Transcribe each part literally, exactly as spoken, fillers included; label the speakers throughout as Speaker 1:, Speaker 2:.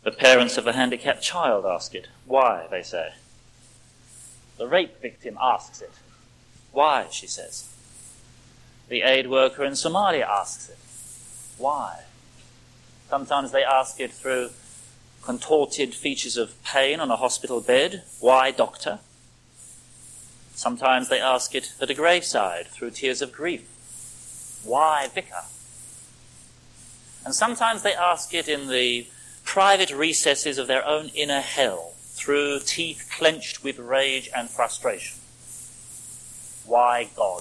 Speaker 1: The parents of a handicapped child ask it. Why, they say. The rape victim asks it. Why, she says. The aid worker in Somalia asks it. Why? Sometimes they ask it through contorted features of pain on a hospital bed. Why, doctor? Sometimes they ask it at a graveside through tears of grief. Why, vicar? And sometimes they ask it in the private recesses of their own inner hell through teeth clenched with rage and frustration. Why, God?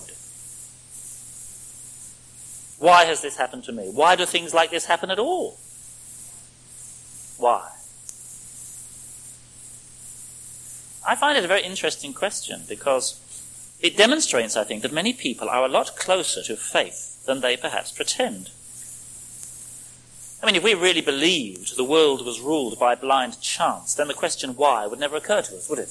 Speaker 1: Why has this happened to me? Why do things like this happen at all? Why? I find it a very interesting question because it demonstrates, I think, that many people are a lot closer to faith than they perhaps pretend. I mean, if we really believed the world was ruled by blind chance, then the question why would never occur to us, would it?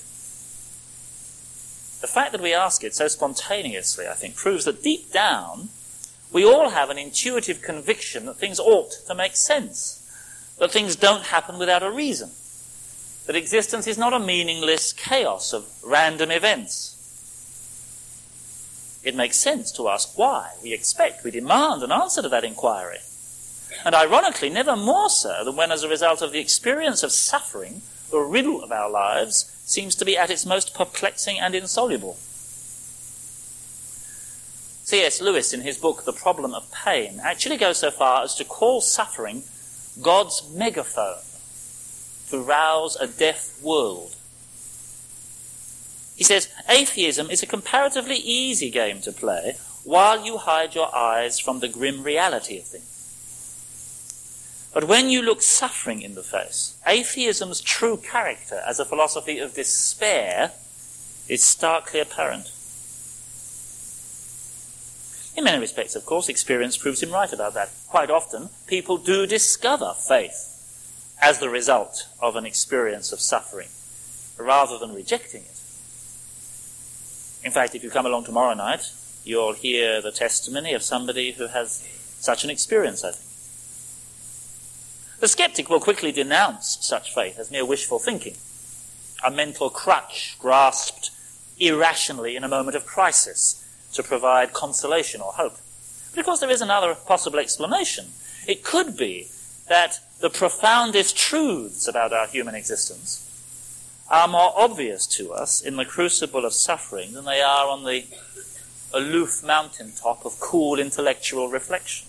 Speaker 1: The fact that we ask it so spontaneously, I think, proves that deep down we all have an intuitive conviction that things ought to make sense, that things don't happen without a reason, that existence is not a meaningless chaos of random events. It makes sense to ask why. We expect, we demand an answer to that inquiry. And ironically, never more so than when, as a result of the experience of suffering, the riddle of our lives seems to be at its most perplexing and insoluble. C S Lewis, in his book The Problem of Pain, actually goes so far as to call suffering God's megaphone to rouse a deaf world. He says, atheism is a comparatively easy game to play while you hide your eyes from the grim reality of things. But when you look suffering in the face, atheism's true character as a philosophy of despair is starkly apparent. In many respects, of course, experience proves him right about that. Quite often, people do discover faith as the result of an experience of suffering, rather than rejecting it. In fact, if you come along tomorrow night, you'll hear the testimony of somebody who has such an experience, I think. The skeptic will quickly denounce such faith as mere wishful thinking, a mental crutch grasped irrationally in a moment of crisis to provide consolation or hope. But of course there is another possible explanation. It could be that the profoundest truths about our human existence are more obvious to us in the crucible of suffering than they are on the aloof mountaintop of cool intellectual reflection.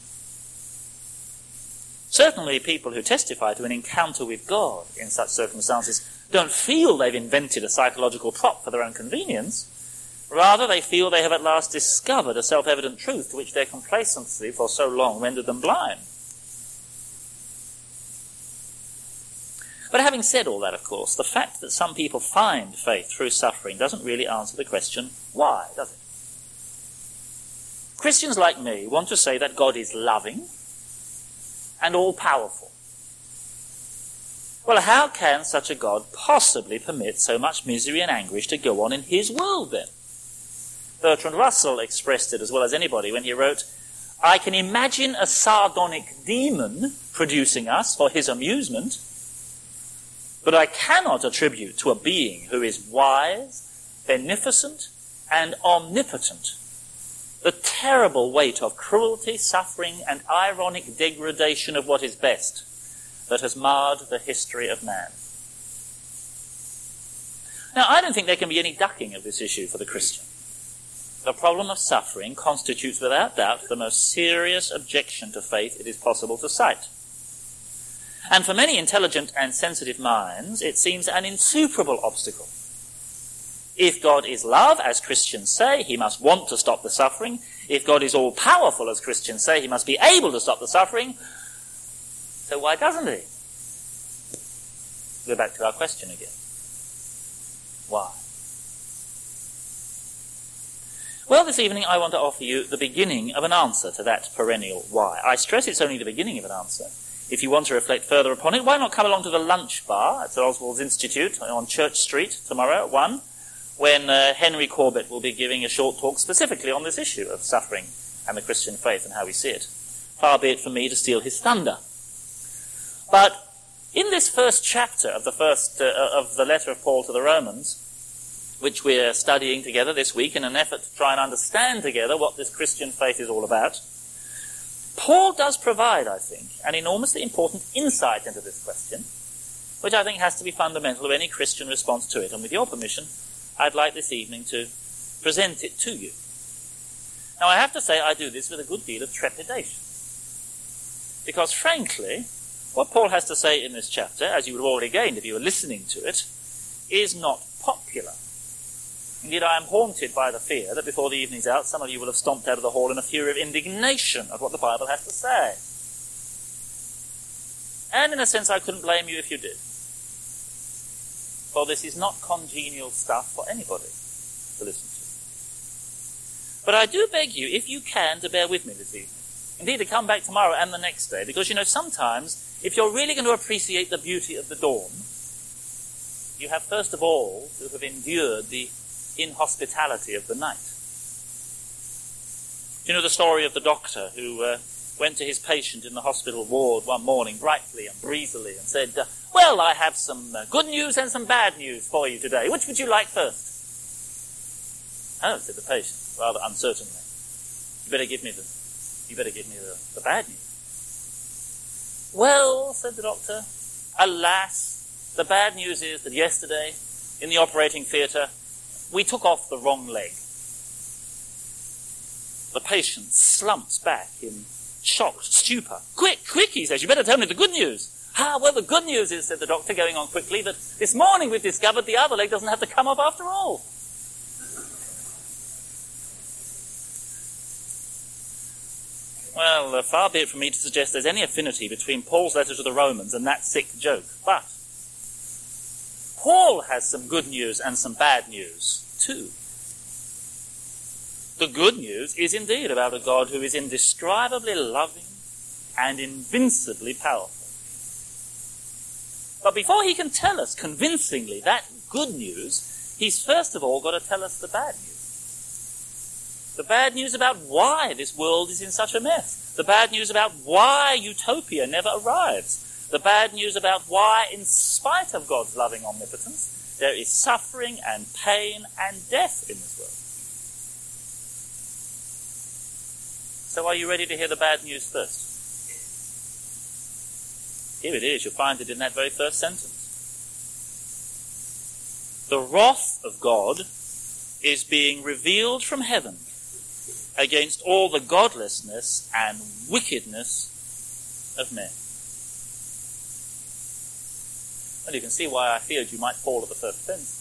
Speaker 1: Certainly people who testify to an encounter with God in such circumstances don't feel they've invented a psychological prop for their own convenience. Rather, they feel they have at last discovered a self-evident truth to which their complacency for so long rendered them blind. But having said all that, of course, the fact that some people find faith through suffering doesn't really answer the question, why, does it? Christians like me want to say that God is loving and all-powerful. Well, how can such a God possibly permit so much misery and anguish to go on in his world, then? Bertrand Russell expressed it as well as anybody when he wrote, I can imagine a sardonic demon producing us for his amusement, but I cannot attribute to a being who is wise, beneficent, and omnipotent the terrible weight of cruelty, suffering, and ironic degradation of what is best that has marred the history of man. Now, I don't think there can be any ducking of this issue for the Christian. The problem of suffering constitutes without doubt the most serious objection to faith it is possible to cite. And for many intelligent and sensitive minds, it seems an insuperable obstacle. If God is love, as Christians say, he must want to stop the suffering. If God is all-powerful, as Christians say, he must be able to stop the suffering. So why doesn't he? Go back to our question again. Why? Well, this evening I want to offer you the beginning of an answer to that perennial why. I stress it's only the beginning of an answer. If you want to reflect further upon it, why not come along to the lunch bar at Sir Oswald's Institute on Church Street tomorrow at one, when uh, Henry Corbett will be giving a short talk specifically on this issue of suffering and the Christian faith and how we see it. Far be it from me to steal his thunder. But In this first chapter of the first uh, of the letter of Paul to the Romans, which we're studying together this week in an effort to try and understand together what this Christian faith is all about, Paul does provide, I think, an enormously important insight into this question, which I think has to be fundamental to any Christian response to it. And with your permission, I'd like this evening to present it to you. Now, I have to say I do this with a good deal of trepidation, because frankly, what Paul has to say in this chapter, as you would have already gained if you were listening to it, is not popular. Indeed, I am haunted by the fear that before the evening's out, some of you will have stomped out of the hall in a fury of indignation at what the Bible has to say. And in a sense, I couldn't blame you if you did. For this is not congenial stuff for anybody to listen to. But I do beg you, if you can, to bear with me this evening. Indeed, to come back tomorrow and the next day, because, you know, sometimes, if you're really going to appreciate the beauty of the dawn, you have first of all to have endured the inhospitality of the night. Do you know the story of the doctor who uh, went to his patient in the hospital ward one morning brightly and breezily and said, uh, well, I have some uh, good news and some bad news for you today. Which would you like first? Oh, said the patient, rather uncertainly. You better give me the, you better give me the, the bad news. Well, said the doctor, alas, the bad news is that yesterday, in the operating theatre, we took off the wrong leg. The patient slumps back in shocked stupor. Quick, quick, he says, you better tell me the good news. Ah, well, the good news is, said the doctor, going on quickly, that this morning we've discovered the other leg doesn't have to come off after all. Well, uh, far be it from me to suggest there's any affinity between Paul's letter to the Romans and that sick joke. But Paul has some good news and some bad news, too. The good news is indeed about a God who is indescribably loving and invincibly powerful. But before he can tell us convincingly that good news, he's first of all got to tell us the bad news. The bad news about why this world is in such a mess. The bad news about why utopia never arrives. The bad news about why, in spite of God's loving omnipotence, there is suffering and pain and death in this world. So are you ready to hear the bad news first? Here it is. You'll find it in that very first sentence. The wrath of God is being revealed from heaven against all the godlessness and wickedness of men. Well, you can see why I feared you might fall at the first offence.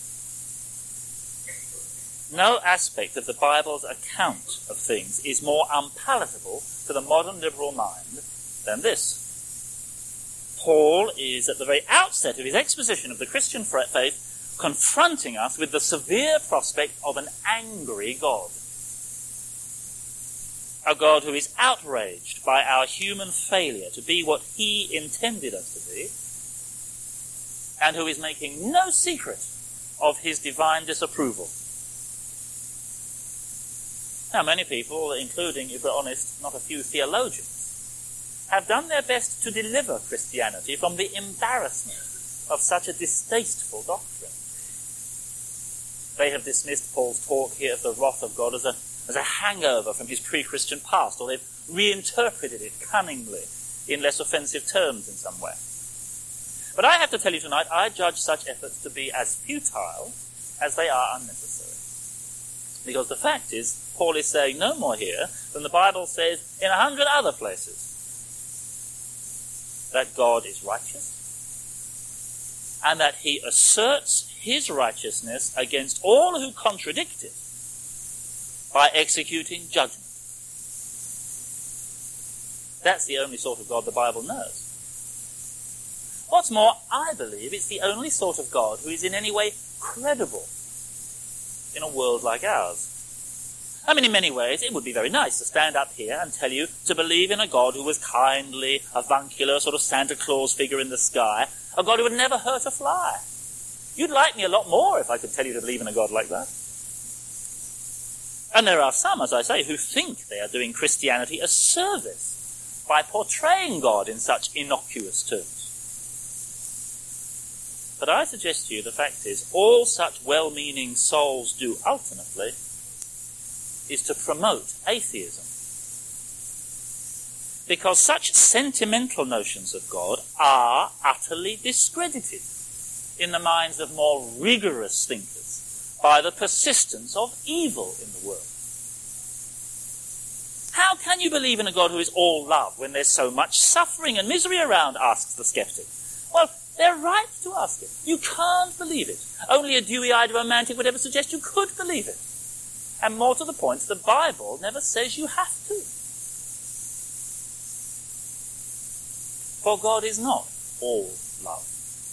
Speaker 1: No aspect of the Bible's account of things is more unpalatable to the modern liberal mind than this. Paul is, at the very outset of his exposition of the Christian faith, confronting us with the severe prospect of an angry God. A God who is outraged by our human failure to be what he intended us to be, and who is making no secret of his divine disapproval. Now, many people, including, if we're honest, not a few theologians, have done their best to deliver Christianity from the embarrassment of such a distasteful doctrine. They have dismissed Paul's talk here of the wrath of God as a as a hangover from his pre-Christian past, or they've reinterpreted it cunningly in less offensive terms in some way. But I have to tell you tonight, I judge such efforts to be as futile as they are unnecessary. Because the fact is, Paul is saying no more here than the Bible says in a hundred other places. That God is righteous, and that he asserts his righteousness against all who contradict it by executing judgment. That's the only sort of God the Bible knows. What's more, I believe it's the only sort of God who is in any way credible in a world like ours. I mean, in many ways, it would be very nice to stand up here and tell you to believe in a God who was kindly, avuncular, sort of Santa Claus figure in the sky, a God who would never hurt a fly. You'd like me a lot more if I could tell you to believe in a God like that. And there are some, as I say, who think they are doing Christianity a service by portraying God in such innocuous terms. But I suggest to you the fact is, all such well-meaning souls do ultimately is to promote atheism. Because such sentimental notions of God are utterly discredited in the minds of more rigorous thinkers by the persistence of evil in the world. How can you believe in a God who is all love when there's so much suffering and misery around, asks the skeptic. Well, they're right to ask it. You can't believe it. Only a dewy-eyed romantic would ever suggest you could believe it. And more to the point, the Bible never says you have to. For God is not all love.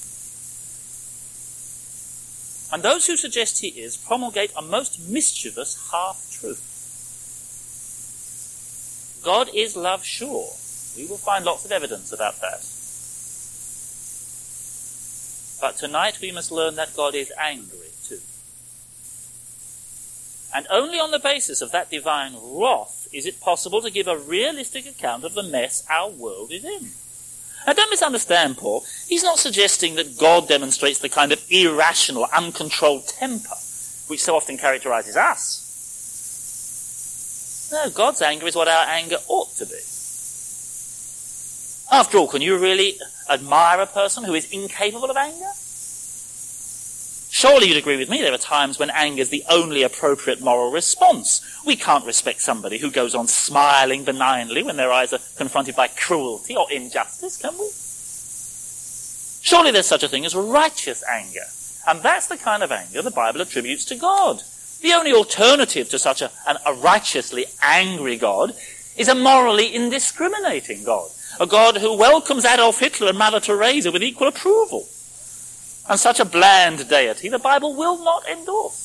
Speaker 1: And those who suggest he is promulgate a most mischievous half-truth. God is love, sure. We will find lots of evidence about that. But tonight we must learn that God is angry too. And only on the basis of that divine wrath is it possible to give a realistic account of the mess our world is in. Now don't misunderstand Paul. He's not suggesting that God demonstrates the kind of irrational, uncontrolled temper which so often characterizes us. No, God's anger is what our anger ought to be. After all, can you really admire a person who is incapable of anger? Surely you'd agree with me there are times when anger is the only appropriate moral response. We can't respect somebody who goes on smiling benignly when their eyes are confronted by cruelty or injustice, can we? Surely there's such a thing as righteous anger. And that's the kind of anger the Bible attributes to God. The only alternative to such a, an, a righteously angry God is a morally indiscriminating God. A God who welcomes Adolf Hitler and Mother Teresa with equal approval. And such a bland deity the Bible will not endorse.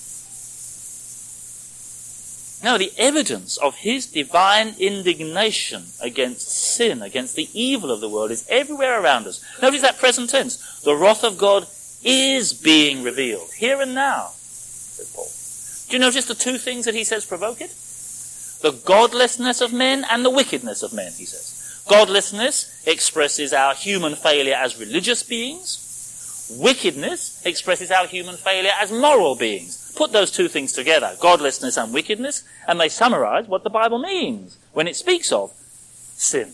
Speaker 1: No, the evidence of his divine indignation against sin, against the evil of the world, is everywhere around us. Notice that present tense. The wrath of God is being revealed, here and now, says Paul. Do you notice the two things that he says provoke it? The godlessness of men and the wickedness of men, he says. Godlessness expresses our human failure as religious beings. Wickedness expresses our human failure as moral beings. Put those two things together, godlessness and wickedness, and they summarize what the Bible means when it speaks of sin.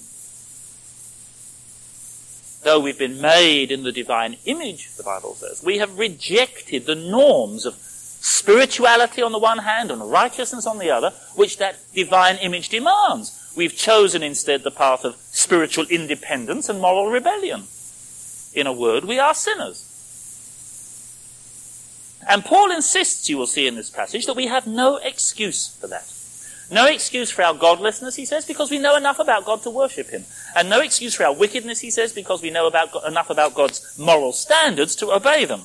Speaker 1: Though we've been made in the divine image, the Bible says, we have rejected the norms of spirituality on the one hand and righteousness on the other, which that divine image demands. We've chosen instead the path of spiritual independence and moral rebellion. In a word, we are sinners. And Paul insists, you will see in this passage, that we have no excuse for that. No excuse for our godlessness, he says, because we know enough about God to worship him. And no excuse for our wickedness, he says, because we know about God, enough about God's moral standards to obey them.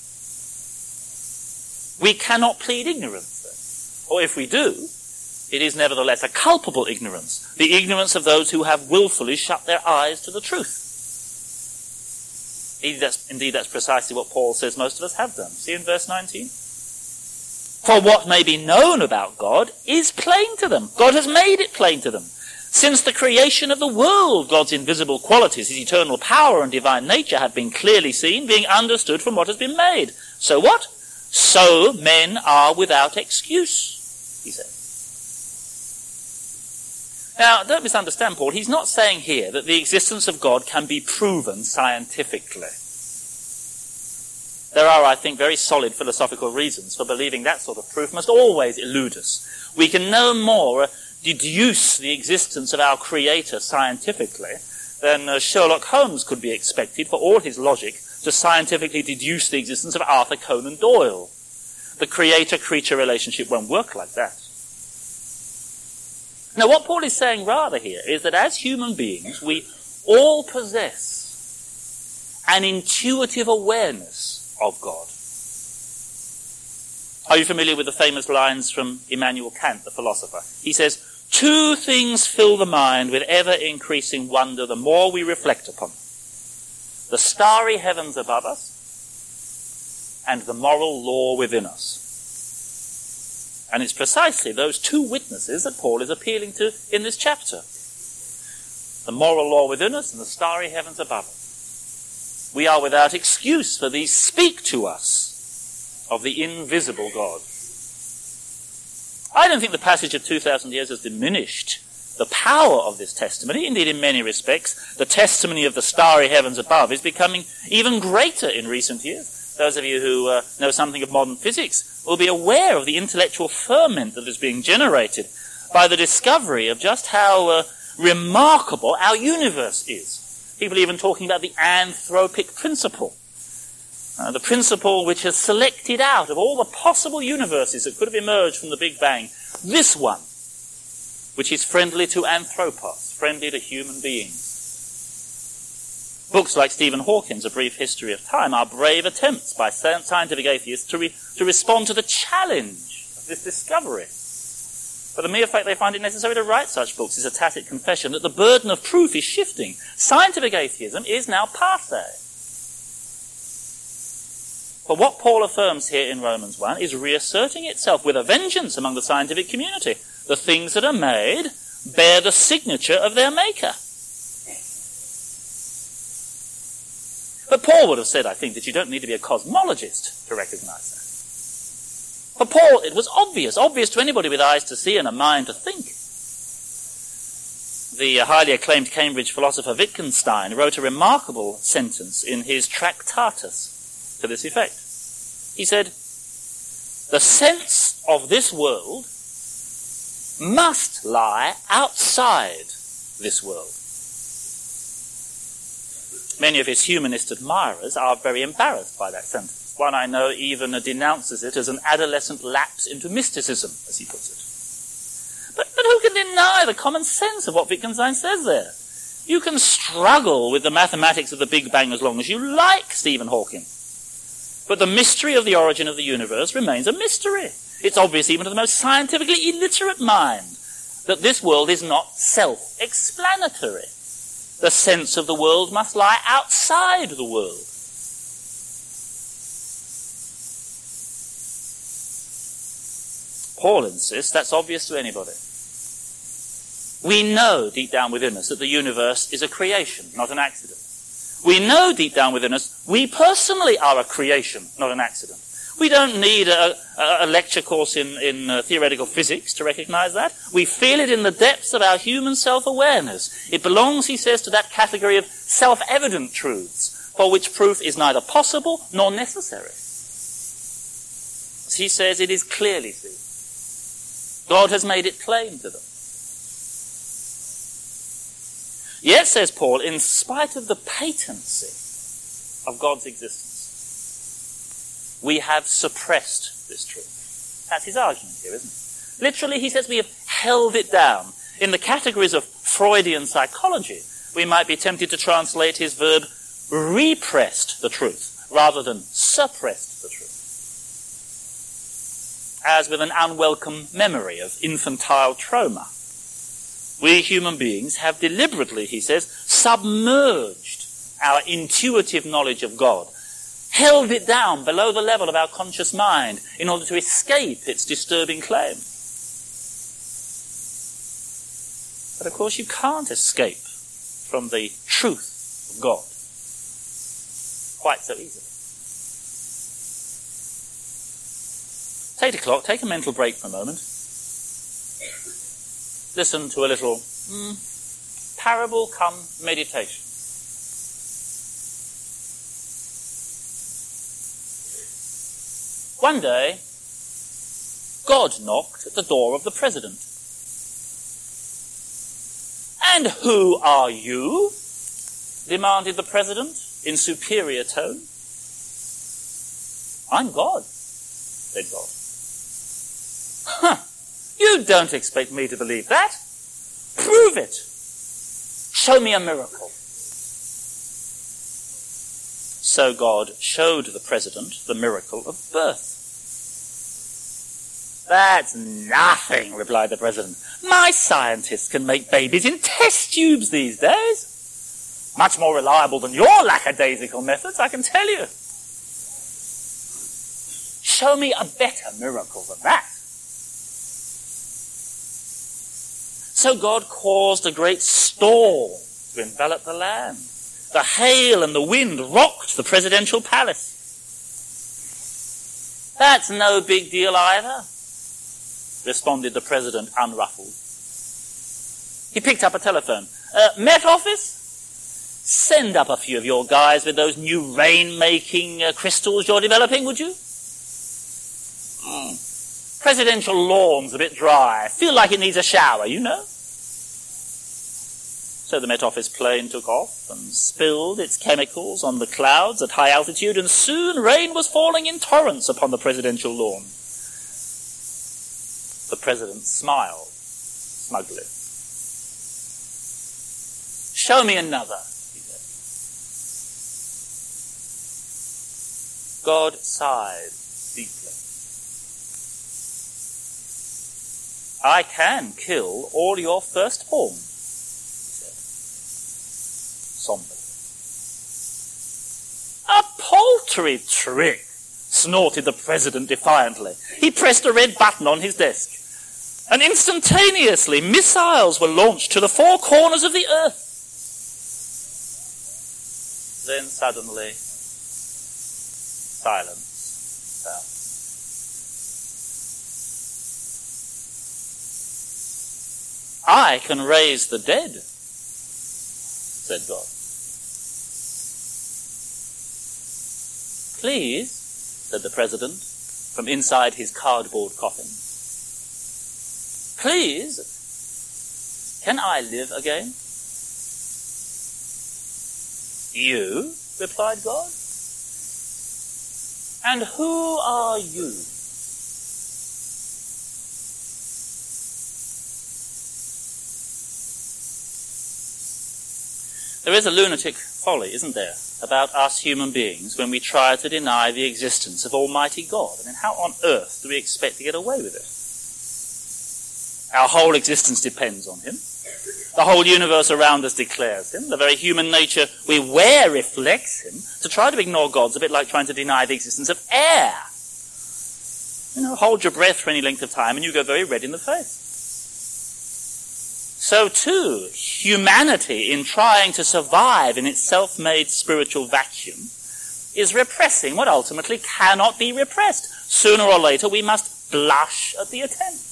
Speaker 1: We cannot plead ignorance, though. Or if we do, it is nevertheless a culpable ignorance, the ignorance of those who have willfully shut their eyes to the truth. Indeed that's, indeed, that's precisely what Paul says most of us have done. See in verse nineteen? For what may be known about God is plain to them. God has made it plain to them. Since the creation of the world, God's invisible qualities, his eternal power and divine nature have been clearly seen, being understood from what has been made. So what? So men are without excuse, he says. Now, don't misunderstand Paul. He's not saying here that the existence of God can be proven scientifically. There are, I think, very solid philosophical reasons for believing that sort of proof must always elude us. We can no more deduce the existence of our Creator scientifically than uh, Sherlock Holmes could be expected, for all his logic, to scientifically deduce the existence of Arthur Conan Doyle. The creator-creature relationship won't work like that. Now, what Paul is saying rather here is that as human beings, we all possess an intuitive awareness of God. Are you familiar with the famous lines from Immanuel Kant, the philosopher? He says, two things fill the mind with ever-increasing wonder the more we reflect upon them. The starry heavens above us and the moral law within us. And it's precisely those two witnesses that Paul is appealing to in this chapter. The moral law within us and the starry heavens above us. we are without excuse, for these speak to us of the invisible God. I don't think the passage of two thousand years has diminished the power of this testimony. Indeed, in many respects, the testimony of the starry heavens above is becoming even greater in recent years. Those of you who uh, know something of modern physics will be aware of the intellectual ferment that is being generated by the discovery of just how uh, remarkable our universe is. People even talking about the anthropic principle. Uh, the principle which has selected out of all the possible universes that could have emerged from the Big Bang, this one, which is friendly to anthropos, friendly to human beings. Books like Stephen Hawking's A Brief History of Time are brave attempts by scientific atheists to, re- to respond to the challenge of this discovery. But the mere fact they find it necessary to write such books is a tacit confession that the burden of proof is shifting. Scientific atheism is now passé. But what Paul affirms here in Romans one is reasserting itself with a vengeance among the scientific community. The things that are made bear the signature of their maker. But Paul would have said, I think, that you don't need to be a cosmologist to recognize that. For Paul, it was obvious, obvious to anybody with eyes to see and a mind to think. The highly acclaimed Cambridge philosopher Wittgenstein wrote a remarkable sentence in his Tractatus to this effect. He said, the sense of this world must lie outside this world. Many of his humanist admirers are very embarrassed by that sentence. One I know even denounces it as an adolescent lapse into mysticism, as he puts it. But, but who can deny the common sense of what Wittgenstein says there? You can struggle with the mathematics of the Big Bang as long as you like, Stephen Hawking. But the mystery of the origin of the universe remains a mystery. It's obvious even to the most scientifically illiterate mind that this world is not self-explanatory. The sense of the world must lie outside the world. Paul insists that's obvious to anybody. We know deep down within us that the universe is a creation, not an accident. We know deep down within us we personally are a creation, not an accident. We don't need a, a, a lecture course in, in uh, theoretical physics to recognize that. We feel it in the depths of our human self-awareness. It belongs, he says, to that category of self-evident truths, for which proof is neither possible nor necessary. As he says, it is clearly seen. God has made it plain to them. Yet, says Paul, in spite of the patency of God's existence, we have suppressed this truth. That's his argument here, isn't it? Literally, he says we have held it down. In the categories of Freudian psychology, we might be tempted to translate his verb repressed the truth rather than suppressed the truth. As with an unwelcome memory of infantile trauma, we human beings have deliberately, he says, submerged our intuitive knowledge of God, held it down below the level of our conscious mind in order to escape its disturbing claim. But of course you can't escape from the truth of God quite so easily. Eight o'clock, take a mental break for a moment. Listen to a little mm, parable come meditation. One day, God knocked at the door of the president. "And who are you?" demanded the president in superior tone. "I'm God," said God. "Huh, you don't expect me to believe that. Prove it. Show me a miracle." So God showed the president the miracle of birth. "That's nothing," replied the president. "My scientists can make babies in test tubes these days. Much more reliable than your lackadaisical methods, I can tell you. Show me a better miracle than that." So God caused a great storm to envelop the land. The hail and the wind rocked the presidential palace. That's no big deal either, responded the president, unruffled. He picked up a telephone. Uh, Met Office? Send up a few of your guys with those new rain-making uh, crystals you're developing, would you? Mm. Presidential lawn's a bit dry. Feel like it needs a shower, you know? So the Met Office plane took off and spilled its chemicals on the clouds at high altitude, and soon rain was falling in torrents upon the presidential lawn. The president smiled smugly. Show me another, he said. God sighed deeply. I can kill all your firstborn, somberly. A paltry trick, snorted the president defiantly. He pressed a red button on his desk, and instantaneously missiles were launched to the four corners of the earth. Then suddenly, silence fell. I can raise the dead, said God. Please, said the president, from inside his cardboard coffin. Please, can I live again? You, replied God. And who are you? There is a lunatic folly, isn't there, about us human beings when we try to deny the existence of Almighty God. I mean, how on earth do we expect to get away with it? Our whole existence depends on him. The whole universe around us declares him. The very human nature we wear reflects him. To try to ignore God's a bit like trying to deny the existence of air. You know, hold your breath for any length of time and you go very red in the face. So too, humanity, in trying to survive in its self-made spiritual vacuum, is repressing what ultimately cannot be repressed. Sooner or later, we must blush at the attempt.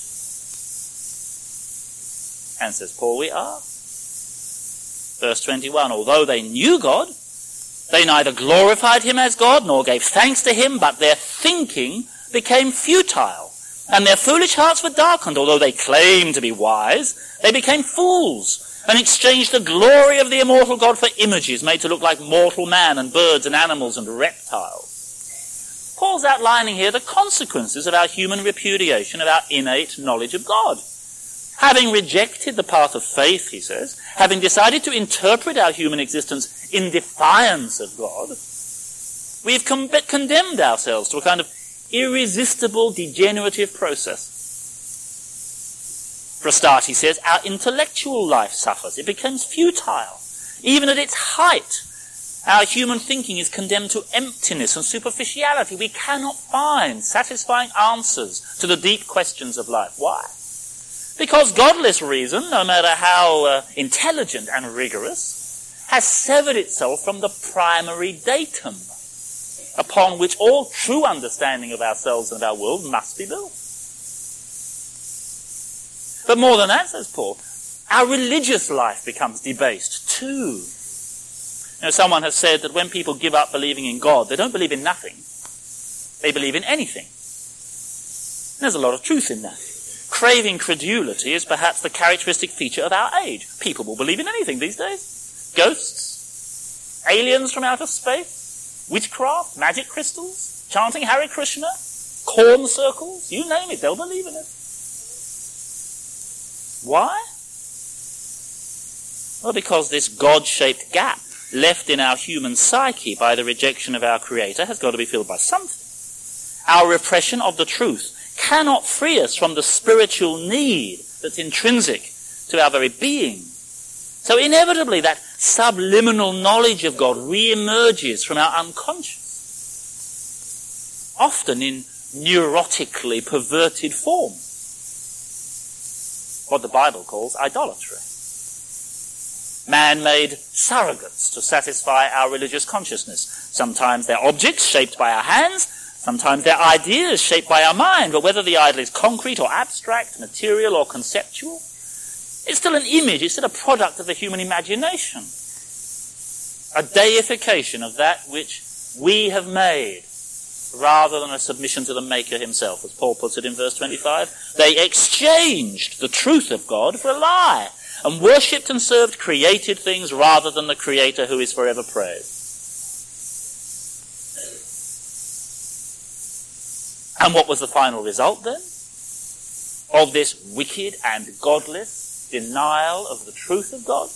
Speaker 1: And says Paul, we are. Verse twenty-one, although they knew God, they neither glorified him as God nor gave thanks to him, but their thinking became futile. And their foolish hearts were darkened. Although they claimed to be wise, they became fools and exchanged the glory of the immortal God for images made to look like mortal man and birds and animals and reptiles. Paul's outlining here the consequences of our human repudiation of our innate knowledge of God. Having rejected the path of faith, he says, having decided to interpret our human existence in defiance of God, we've con- condemned ourselves to a kind of irresistible degenerative process. For a start, he says, our intellectual life suffers. It becomes futile. Even at its height, our human thinking is condemned to emptiness and superficiality. We cannot find satisfying answers to the deep questions of life. Why? Because godless reason, no matter how uh, intelligent and rigorous, has severed itself from the primary datum upon which all true understanding of ourselves and of our world must be built. But more than that, says Paul, our religious life becomes debased too. You know, someone has said that when people give up believing in God, they don't believe in nothing. They believe in anything. And there's a lot of truth in that. Craving credulity is perhaps the characteristic feature of our age. People will believe in anything these days. Ghosts, aliens from outer space, witchcraft, magic crystals, chanting Hare Krishna, corn circles, you name it, they'll believe in it. Why? Well, because this God-shaped gap left in our human psyche by the rejection of our Creator has got to be filled by something. Our repression of the truth cannot free us from the spiritual need that's intrinsic to our very being. So inevitably that subliminal knowledge of God re-emerges from our unconscious, often in neurotically perverted form, what the Bible calls idolatry. man-made surrogates to satisfy our religious consciousness. Sometimes they're objects shaped by our hands, sometimes they're ideas shaped by our mind, but whether the idol is concrete or abstract, material or conceptual, it's still an image, it's still a product of the human imagination. A deification of that which we have made, rather than a submission to the Maker himself, as Paul puts it in verse twenty-five. They exchanged the truth of God for a lie, and worshipped and served created things rather than the Creator who is forever praised. And what was the final result then of this wicked and godless denial of the truth of God?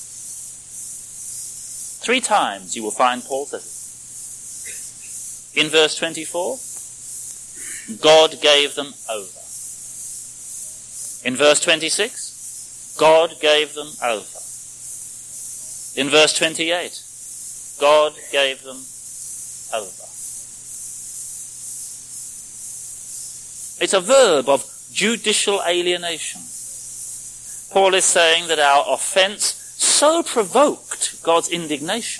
Speaker 1: Three times you will find Paul says it. In verse twenty-four, God gave them over. In verse twenty-six, God gave them over. In verse twenty-eight, God gave them over. It's a verb of judicial alienation. Paul is saying that our offense so provoked God's indignation,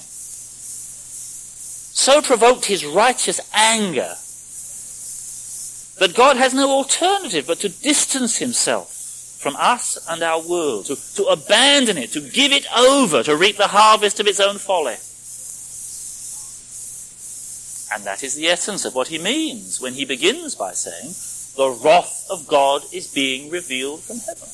Speaker 1: so provoked his righteous anger, that God has no alternative but to distance himself from us and our world, to, to abandon it, to give it over, to reap the harvest of its own folly. And that is the essence of what he means when he begins by saying, the wrath of God is being revealed from heaven.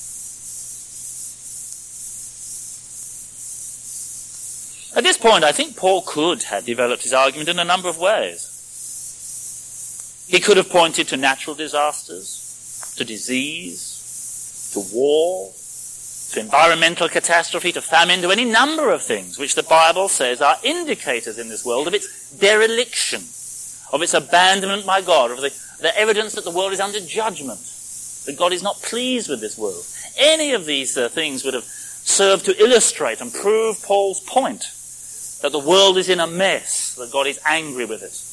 Speaker 1: At this point, I think Paul could have developed his argument in a number of ways. He could have pointed to natural disasters, to disease, to war, to environmental catastrophe, to famine, to any number of things which the Bible says are indicators in this world of its dereliction, of its abandonment by God, of the, the evidence that the world is under judgment, that God is not pleased with this world. Any of these uh, things would have served to illustrate and prove Paul's point, that the world is in a mess, that God is angry with it.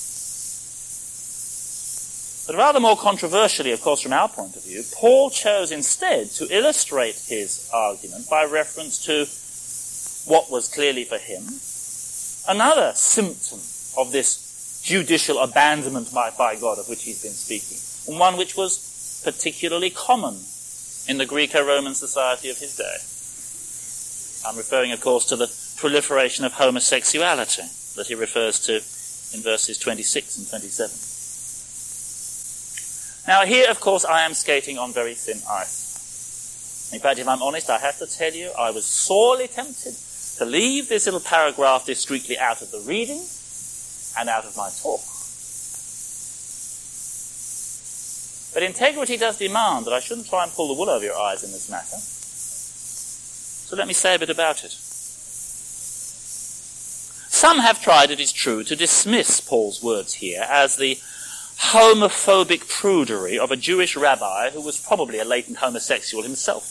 Speaker 1: But rather more controversially, of course, from our point of view, Paul chose instead to illustrate his argument by reference to what was clearly for him another symptom of this judicial abandonment by, by God of which he's been speaking, and one which was particularly common in the Greco-Roman society of his day. I'm referring, of course, to the proliferation of homosexuality that he refers to in verses twenty-six and twenty-seven. Now here, of course, I am skating on very thin ice. In fact, if I'm honest, I have to tell you, I was sorely tempted to leave this little paragraph discreetly out of the reading and out of my talk. But integrity does demand that I shouldn't try and pull the wool over your eyes in this matter. So let me say a bit about it. Some have tried, it is true, to dismiss Paul's words here as the homophobic prudery of a Jewish rabbi who was probably a latent homosexual himself.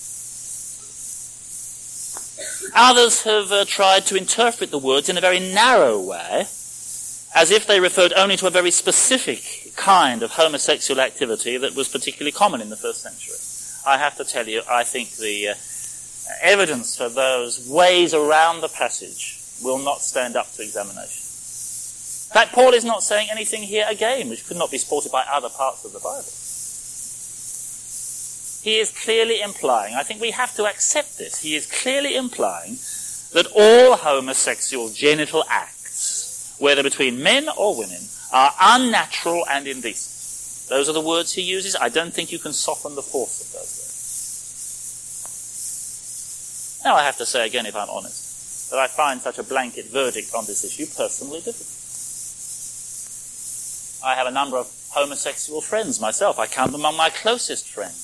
Speaker 1: Others have uh, tried to interpret the words in a very narrow way, as if they referred only to a very specific kind of homosexual activity that was particularly common in the first century. I have to tell you, I think the uh, evidence for those ways around the passage will not stand up to examination. In fact, Paul is not saying anything here again which could not be supported by other parts of the Bible. He is clearly implying, I think we have to accept this, he is clearly implying that all homosexual genital acts, whether between men or women, are unnatural and indecent. Those are the words he uses. I don't think you can soften the force of those words. Now I have to say again, if I'm honest, that I find such a blanket verdict on this issue personally difficult. I have a number of homosexual friends myself. I count them among my closest friends.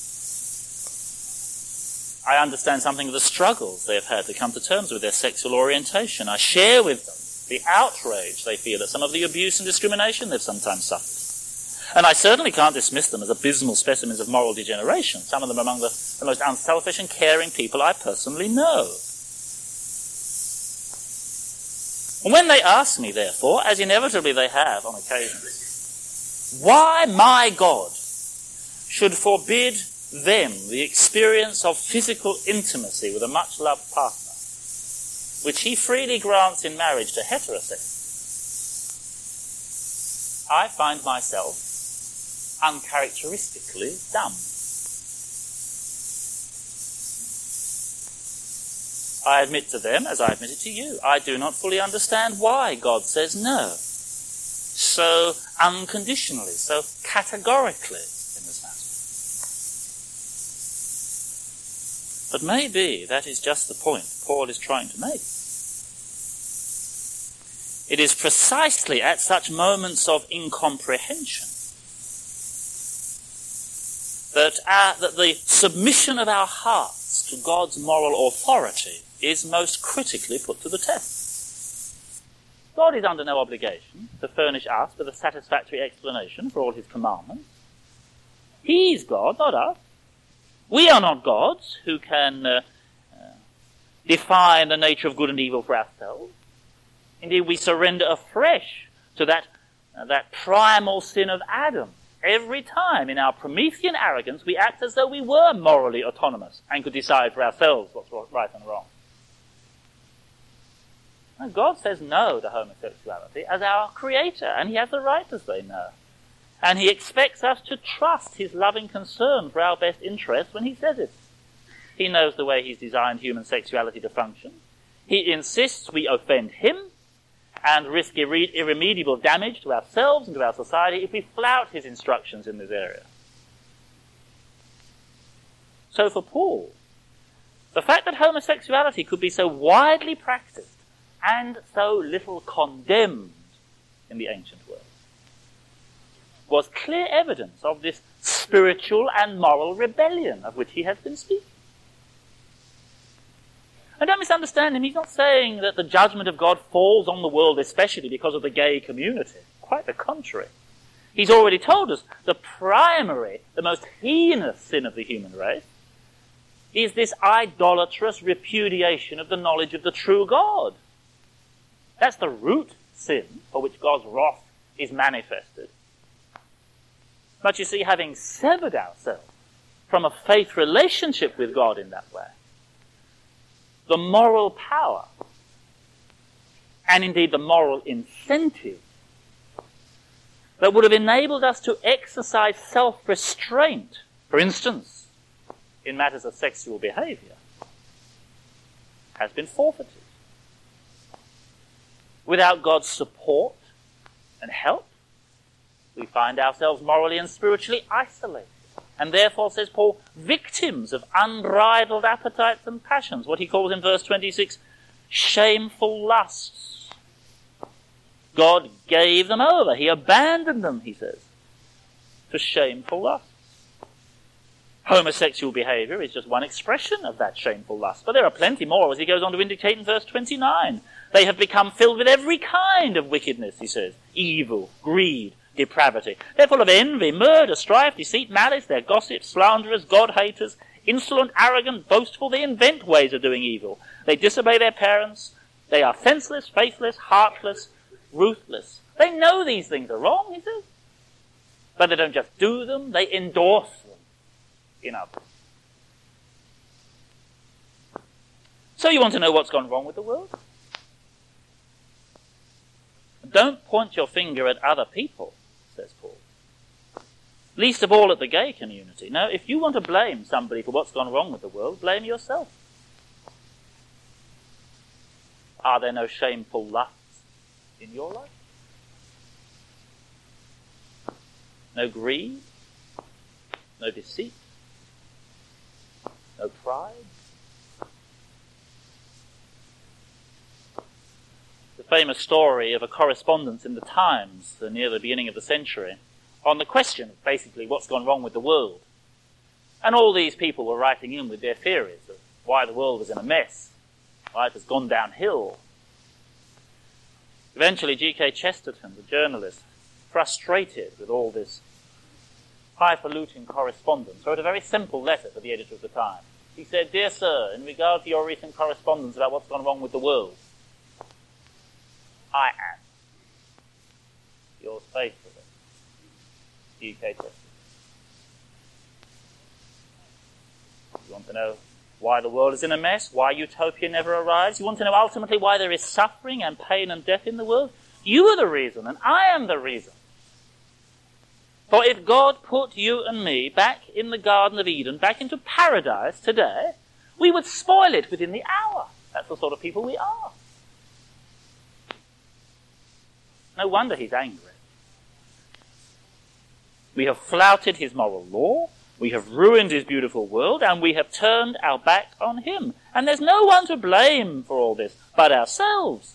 Speaker 1: I understand something of the struggles they have had to come to terms with their sexual orientation. I share with them the outrage they feel at some of the abuse and discrimination they've sometimes suffered. And I certainly can't dismiss them as abysmal specimens of moral degeneration, some of them among the, the most unselfish and caring people I personally know. And when they ask me, therefore, as inevitably they have on occasions, why my God should forbid them the experience of physical intimacy with a much-loved partner, which he freely grants in marriage to heterosexuals, I find myself uncharacteristically dumb. I admit to them, as I admitted to you, I do not fully understand why God says no so unconditionally, so categorically in this matter. But maybe that is just the point Paul is trying to make. It is precisely at such moments of incomprehension that, our, that the submission of our hearts to God's moral authority is most critically put to the test. God is under no obligation to furnish us with a satisfactory explanation for all his commandments. He's God, not us. We are not gods who can uh, uh, define the nature of good and evil for ourselves. Indeed, we surrender afresh to that, uh, that primal sin of Adam. Every time in our Promethean arrogance we act as though we were morally autonomous and could decide for ourselves what's right and wrong. And God says no to homosexuality as our creator, and he has the right to say no. And he expects us to trust his loving concern for our best interest when he says it. He knows the way he's designed human sexuality to function. He insists we offend him and risk irre- irremediable damage to ourselves and to our society if we flout his instructions in this area. So for Paul, the fact that homosexuality could be so widely practiced and so little condemned in the ancient world was clear evidence of this spiritual and moral rebellion of which he has been speaking. And don't misunderstand him, he's not saying that the judgment of God falls on the world especially because of the gay community. Quite the contrary. He's already told us the primary, the most heinous sin of the human race is this idolatrous repudiation of the knowledge of the true God. That's the root sin for which God's wrath is manifested. But you see, having severed ourselves from a faith relationship with God in that way, the moral power, and indeed the moral incentive, that would have enabled us to exercise self-restraint, for instance, in matters of sexual behavior, has been forfeited. Without God's support and help, we find ourselves morally and spiritually isolated, and therefore, says Paul, victims of unbridled appetites and passions, what he calls in verse twenty-six, shameful lusts. God gave them over. He abandoned them, he says, to shameful lusts. Homosexual behavior is just one expression of that shameful lust, but there are plenty more, as he goes on to indicate in verse twenty-nine. They have become filled with every kind of wickedness, he says, evil, greed, depravity. They're full of envy, murder, strife, deceit, malice. They're gossips, slanderers, God-haters, insolent, arrogant, boastful. They invent ways of doing evil. They disobey their parents. They are senseless, faithless, heartless, ruthless. They know these things are wrong, he says. But they don't just do them, they endorse them in others. So you want to know what's gone wrong with the world? Don't point your finger at other people, says Paul. Least of all at the gay community. No, if you want to blame somebody for what's gone wrong with the world, blame yourself. Are there no shameful lusts in your life? No greed? No deceit? No pride? The famous story of a correspondence in the Times uh, near the beginning of the century on the question of basically what's gone wrong with the world. And all these people were writing in with their theories of why the world was in a mess, why it has gone downhill. Eventually G K Chesterton, the journalist, frustrated with all this highfalutin correspondence, wrote a very simple letter to the editor of the Times. He said, "Dear sir, in regard to your recent correspondence about what's gone wrong with the world, I am yours faithfully, G K Chesterton." You want to know why the world is in a mess, why utopia never arrives. You want to know ultimately why there is suffering and pain and death in the world? You are the reason, and I am the reason. For if God put you and me back in the Garden of Eden, back into paradise today, we would spoil it within the hour. That's the sort of people we are. No wonder he's angry. We have flouted his moral law, we have ruined his beautiful world, and we have turned our back on him. And there's no one to blame for all this but ourselves.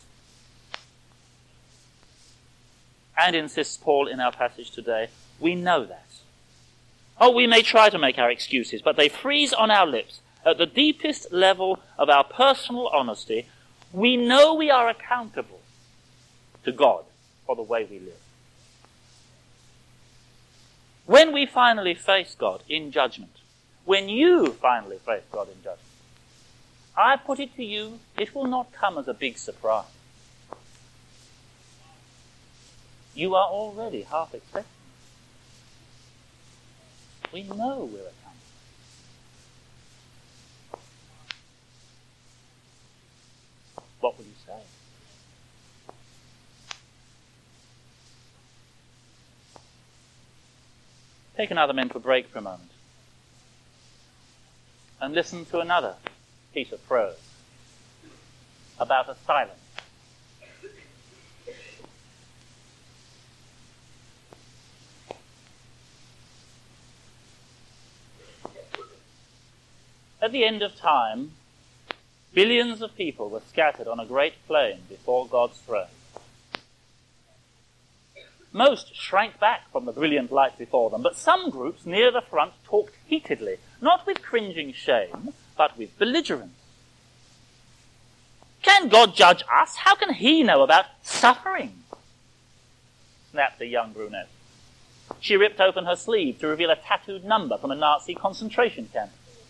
Speaker 1: And, insists Paul in our passage today, we know that. Oh, we may try to make our excuses, but they freeze on our lips. At the deepest level of our personal honesty, we know we are accountable to God for the way we live. When we finally face God in judgment, when you finally face God in judgment, I put it to you, it will not come as a big surprise. You are already half expecting. We know we're accountable. What will you say? Take another mental break for a moment and listen to another piece of prose about a silence. At the end of time, billions of people were scattered on a great plain before God's throne. Most shrank back from the brilliant light before them, but some groups near the front talked heatedly, not with cringing shame, but with belligerence. Can God judge us? How can he know about suffering? Snapped the young brunette. She ripped open her sleeve to reveal a tattooed number from a Nazi concentration camp.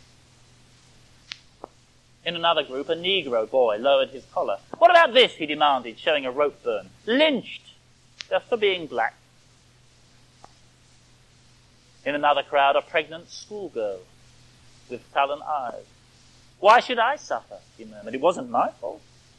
Speaker 1: In another group, a Negro boy lowered his collar. What about this, he demanded, showing a rope burn. Lynched, just for being black. In another crowd, a pregnant schoolgirl with sullen eyes. Why should I suffer, he murmured. It wasn't my fault.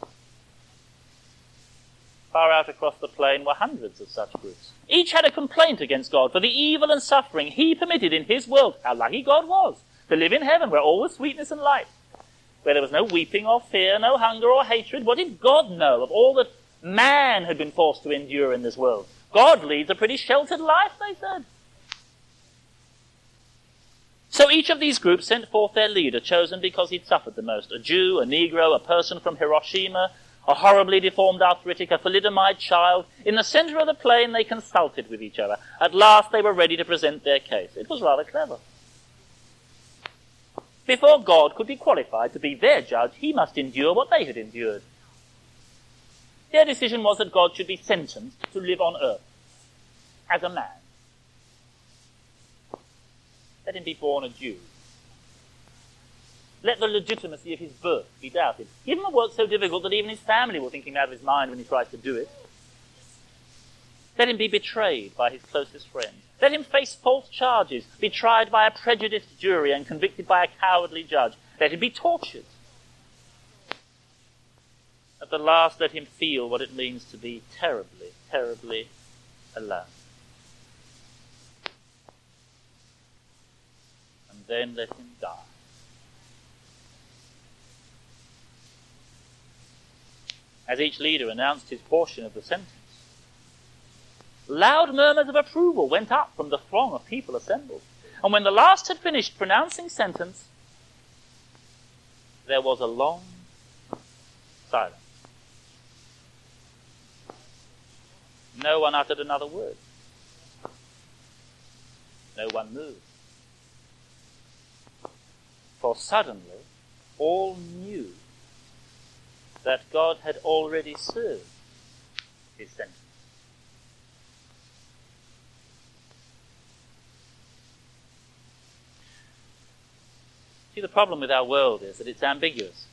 Speaker 1: Far out across the plain were hundreds of such groups. Each had a complaint against God for the evil and suffering he permitted in his world. How lucky God was to live in heaven where all was sweetness and light, where there was no weeping or fear, no hunger or hatred. What did God know of all that man had been forced to endure in this world? God leads a pretty sheltered life, they said. So each of these groups sent forth their leader, chosen because he'd suffered the most. A Jew, a Negro, a person from Hiroshima, a horribly deformed arthritic, a thalidomide child. In the center of the plain, they consulted with each other. At last, they were ready to present their case. It was rather clever. Before God could be qualified to be their judge, he must endure what they had endured. Their decision was that God should be sentenced to live on earth as a man. Let him be born a Jew. Let the legitimacy of his birth be doubted. Give him a work so difficult that even his family will think him out of his mind when he tries to do it. Let him be betrayed by his closest friends. Let him face false charges, be tried by a prejudiced jury and convicted by a cowardly judge. Let him be tortured. At the last, let him feel what it means to be terribly, terribly alone. And then let him die. As each leader announced his portion of the sentence, loud murmurs of approval went up from the throng of people assembled. And when the last had finished pronouncing sentence, there was a long silence. No one uttered another word. No one moved. For suddenly, all knew that God had already served his sentence. See, the problem with our world is that it's ambiguous.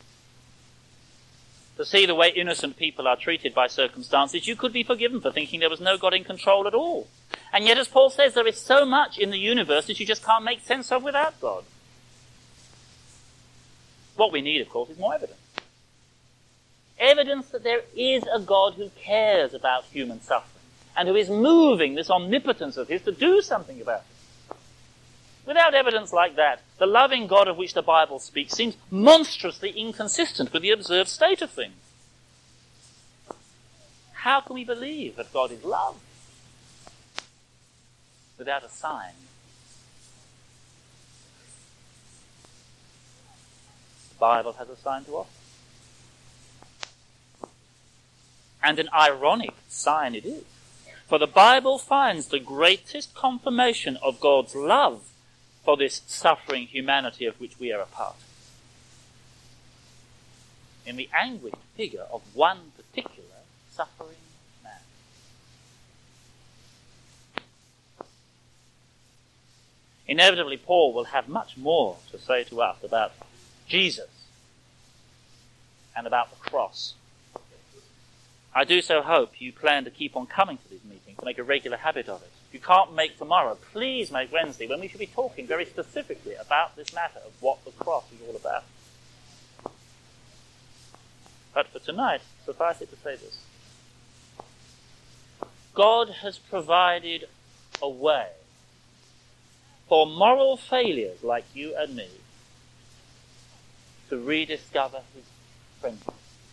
Speaker 1: To see the way innocent people are treated by circumstances, you could be forgiven for thinking there was no God in control at all. And yet, as Paul says, there is so much in the universe that you just can't make sense of without God. What we need, of course, is more evidence. Evidence that there is a God who cares about human suffering and who is moving this omnipotence of his to do something about it. Without evidence like that, the loving God of which the Bible speaks seems monstrously inconsistent with the observed state of things. How can we believe that God is love without a sign? The Bible has a sign to offer. And an ironic sign it is. For the Bible finds the greatest confirmation of God's love for this suffering humanity of which we are a part in the anguished figure of one particular suffering man. Inevitably, Paul will have much more to say to us about Jesus and about the cross. I do so hope you plan to keep on coming to these meetings, to make a regular habit of it. If you can't make tomorrow, please make Wednesday, when we should be talking very specifically about this matter of what the cross is all about. But for tonight, suffice it to say this. God has provided a way for moral failures like you and me to rediscover his friendship.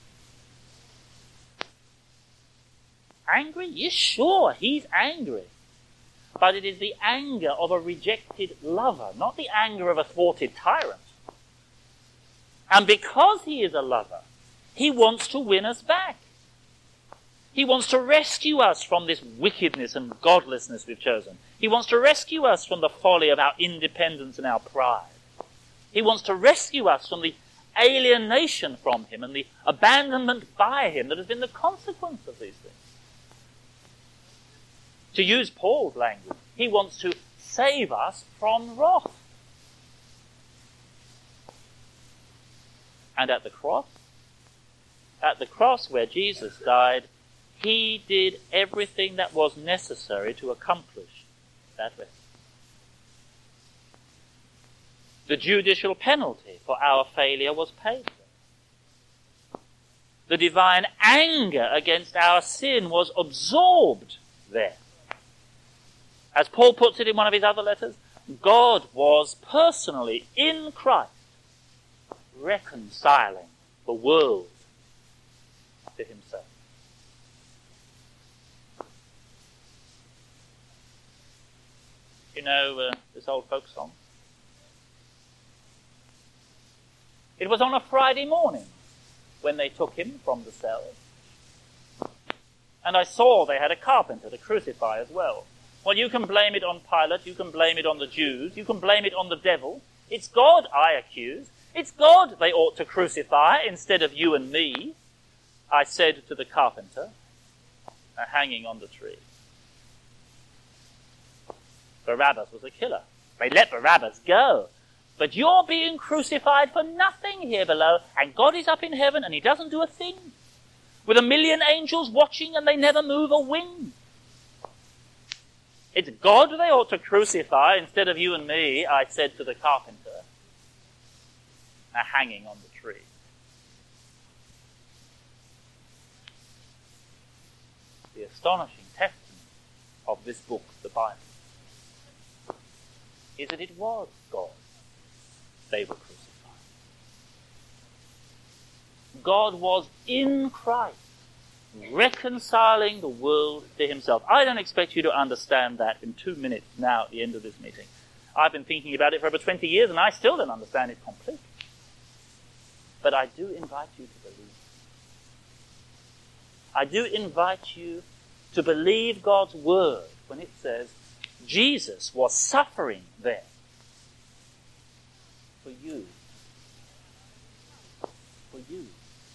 Speaker 1: Angry? Yes, sure, he's angry. But it is the anger of a rejected lover, not the anger of a thwarted tyrant. And because he is a lover, he wants to win us back. He wants to rescue us from this wickedness and godlessness we've chosen. He wants to rescue us from the folly of our independence and our pride. He wants to rescue us from the alienation from him and the abandonment by him that has been the consequence of these things. To use Paul's language, he wants to save us from wrath. And at the cross, at the cross where Jesus died, he did everything that was necessary to accomplish that rescue. The judicial penalty for our failure was paid for. The divine anger against our sin was absorbed there. As Paul puts it in one of his other letters, God was personally in Christ reconciling the world to himself. You know uh, this old folk song? It was on a Friday morning when they took him from the cell. And I saw they had a carpenter to crucify as well. Well, you can blame it on Pilate, you can blame it on the Jews, you can blame it on the devil. It's God I accuse. It's God they ought to crucify instead of you and me, I said to the carpenter, uh, hanging on the tree. Barabbas was a killer. They let Barabbas go. But you're being crucified for nothing here below, and God is up in heaven and he doesn't do a thing. With a million angels watching and they never move a wing. It's God they ought to crucify instead of you and me, I said to the carpenter, hanging on the tree. The astonishing testament of this book, the Bible, is that it was God they were crucified. God was in Christ, reconciling the world to himself. I don't expect you to understand that in two minutes now at the end of this meeting. I've been thinking about it for over twenty years and I still don't understand it completely. But I do invite you to believe. I do invite you to believe God's word when it says Jesus was suffering there for you. For you.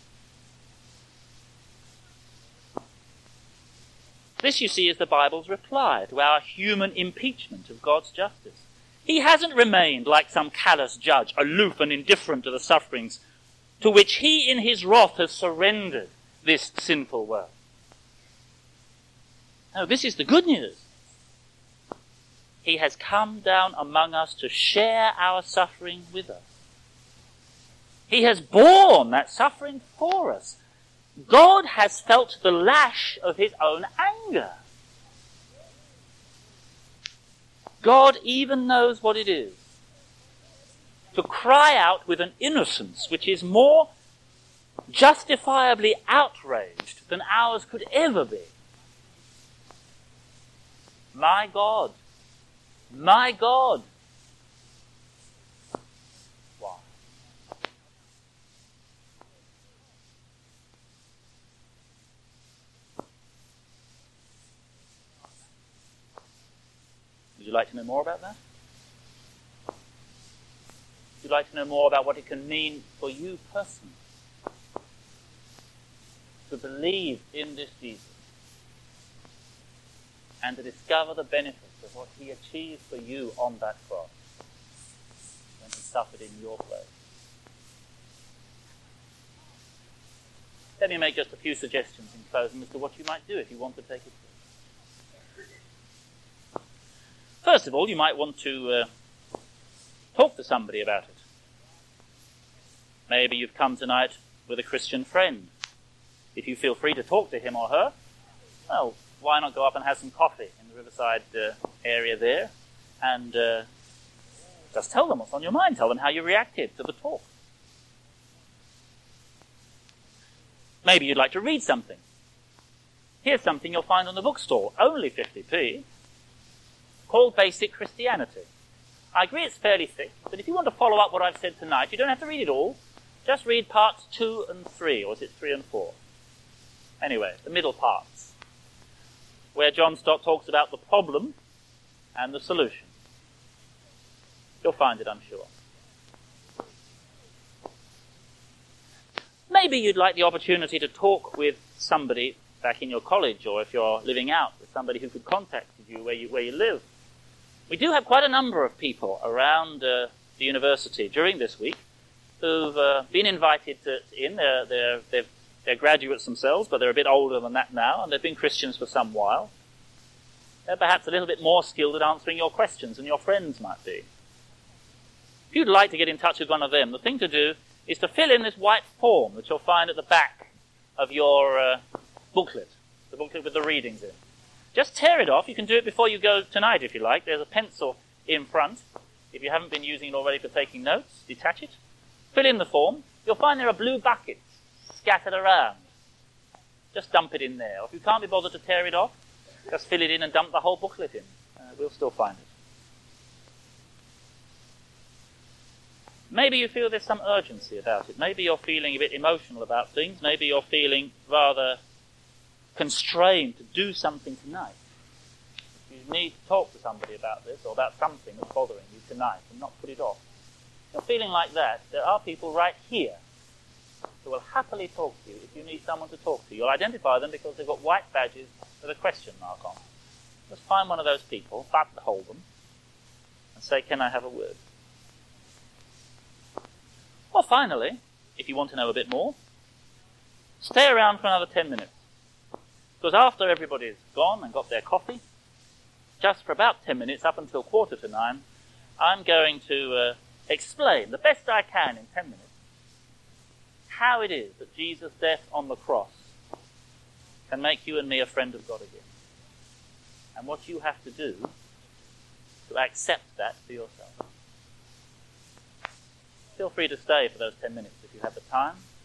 Speaker 1: This, you see, is the Bible's reply to our human impeachment of God's justice. He hasn't remained like some callous judge, aloof and indifferent to the sufferings to which he in his wrath has surrendered this sinful world. No, this is the good news. He has come down among us to share our suffering with us. He has borne that suffering for us. God has felt the lash of his own anger. God even knows what it is to cry out with an innocence which is more justifiably outraged than ours could ever be. My God, my God. Why? Would you like to know more about that? Would you like to know more about what it can mean for you personally to believe in this Jesus and to discover the benefits of what he achieved for you on that cross when he suffered in your place? Let me make just a few suggestions in closing as to what you might do if you want to take it through. First of all, you might want to uh, talk to somebody about it. Maybe you've come tonight with a Christian friend. If you feel free to talk to him or her, well, why not go up and have some coffee in the Riverside uh, area there and uh, just tell them what's on your mind. Tell them how you reacted to the talk. Maybe you'd like to read something. Here's something you'll find on the bookstore, only fifty p, called Basic Christianity. I agree it's fairly thick, but if you want to follow up what I've said tonight, you don't have to read it all. Just read parts two and three, or is it three and four? Anyway, the middle parts, where John Stott talks about the problem and the solution. You'll find it, I'm sure. Maybe you'd like the opportunity to talk with somebody back in your college, or if you're living out, with somebody who could contact you where you, where you live. We do have quite a number of people around uh, the university during this week who've uh, been invited to, in. They're, they're, they've, they're graduates themselves, but they're a bit older than that now, and they've been Christians for some while. They're perhaps a little bit more skilled at answering your questions than your friends might be. If you'd like to get in touch with one of them, the thing to do is to fill in this white form that you'll find at the back of your uh, booklet, the booklet with the readings in. Just tear it off. You can do it before you go tonight if you like. There's a pencil in front. If you haven't been using it already for taking notes, detach it. Fill in the form. You'll find there are blue buckets scattered around. Just dump it in there. Or if you can't be bothered to tear it off, just fill it in and dump the whole booklet in. Uh, we'll still find it. Maybe you feel there's some urgency about it. Maybe you're feeling a bit emotional about things. Maybe you're feeling rather constrained to do something tonight. You need to talk to somebody about this or about something that's bothering you tonight and not put it off. If you're feeling like that, there are people right here who will happily talk to you if you need someone to talk to. You'll identify them because they've got white badges with a question mark on. Just find one of those people, buttonhole them, and say, "Can I have a word?" Or finally, if you want to know a bit more, stay around for another ten minutes. Because after everybody's gone and got their coffee, just for about ten minutes, up until quarter to nine, I'm going to uh, explain, the best I can in ten minutes, how it is that Jesus' death on the cross can make you and me a friend of God again. And what you have to do to accept that for yourself. Feel free to stay for those ten minutes if you have the time.